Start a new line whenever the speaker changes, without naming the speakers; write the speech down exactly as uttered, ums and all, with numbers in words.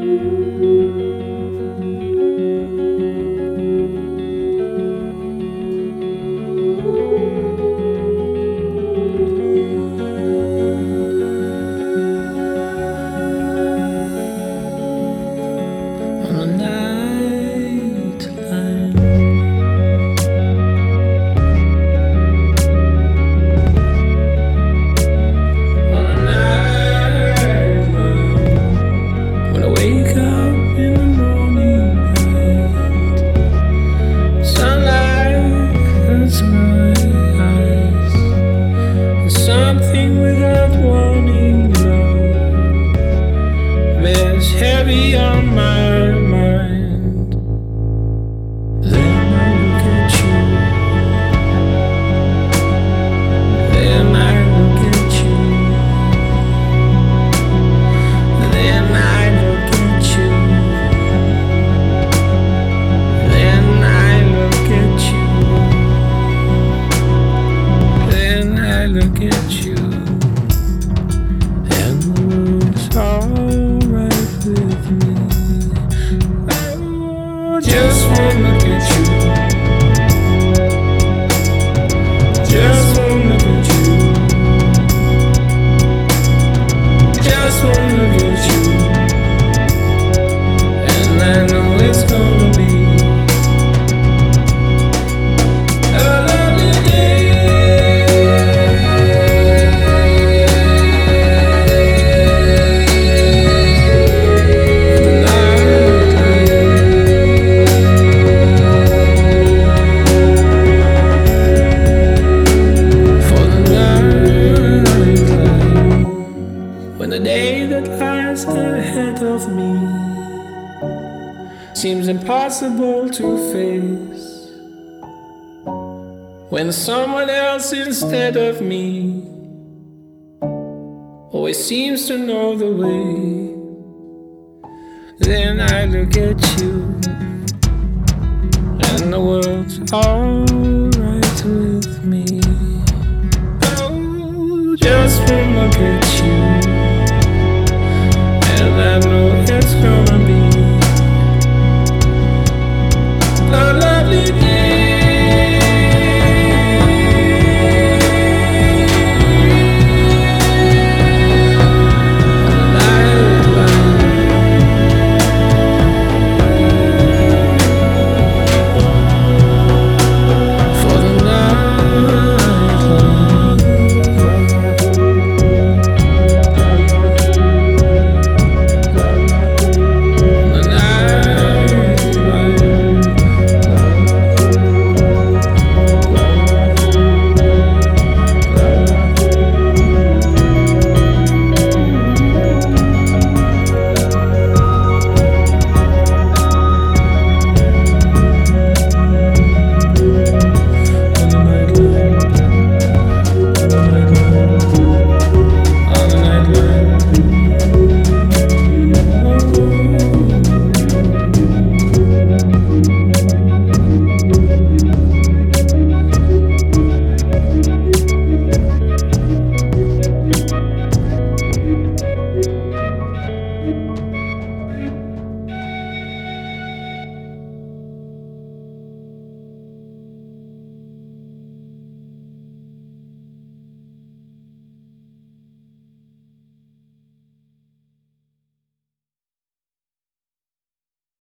Something without warning, love bears heavy on my mind. Then I look at you. Then I look at you. Then I look at you. Then I look at you. Then I look at you. Alright with me. Oh, just one look at you. Just one look at you. Just one look at you. And I know it's gonna be a lovely day. When the day that lies ahead of me seems impossible to face, when someone else instead of me always seems to know the way, then I look at you and the world's all